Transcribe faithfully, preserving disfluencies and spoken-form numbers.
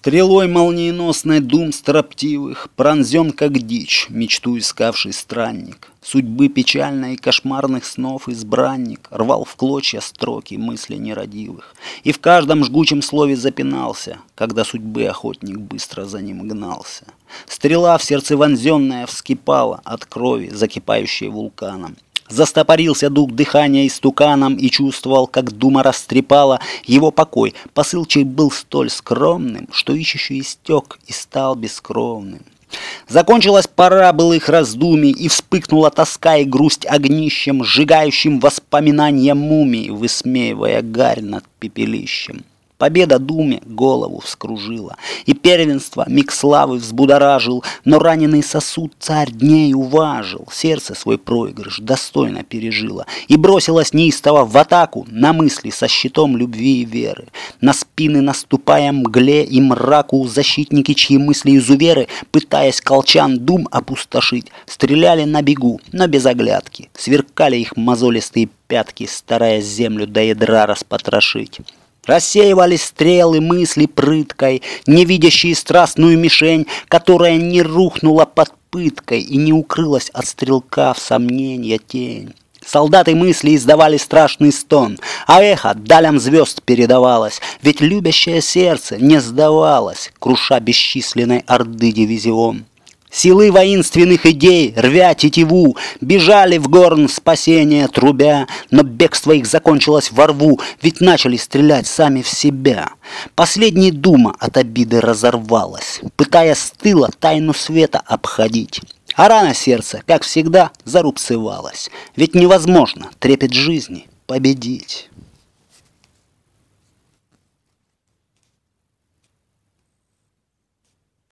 Стрелой молниеносной дум строптивых пронзен, как дичь, мечту искавший странник. Судьбы печальной и кошмарных снов избранник рвал в клочья строки мысли нерадивых. И в каждом жгучем слове запинался, когда судьбы охотник быстро за ним гнался. Стрела в сердце вонзенная вскипала от крови, закипающей вулканом. Застопорился дух дыхания истуканом и чувствовал, как дума растрепала его покой. Посыл чей был столь скромным, что ищущий истек и стал бескровным. Закончилась пора былых раздумий, и вспыхнула тоска и грусть огнищем, сжигающим воспоминания мумий, высмеивая гарь над пепелищем. Победа думе голову вскружила, и первенство миг славы взбудоражил, но раненый сосуд царь дней уважил, сердце свой проигрыш достойно пережило и бросилось неистово в атаку на мысли со щитом любви и веры. На спины наступая мгле и мраку, защитники, чьи мысли изуверы, пытаясь колчан дум опустошить, стреляли на бегу, но без оглядки, сверкали их мозолистые пятки, стараясь землю до ядра распотрошить. Рассеивались стрелы мысли прыткой, не видящие страстную мишень, которая не рухнула под пыткой и не укрылась от стрелка в сомненья тень. Солдаты мысли издавали страшный стон, а эхо далям звезд передавалось, ведь любящее сердце не сдавалось, круша бесчисленной орды дивизион. Силы воинственных идей, рвя тетиву, бежали в горн спасения трубя, но бегство их закончилось во рву, ведь начали стрелять сами в себя. Последняя дума от обиды разорвалась, пытаясь с тыла тайну света обходить. А рана сердца, как всегда, зарубцевалась, ведь невозможно трепет жизни победить.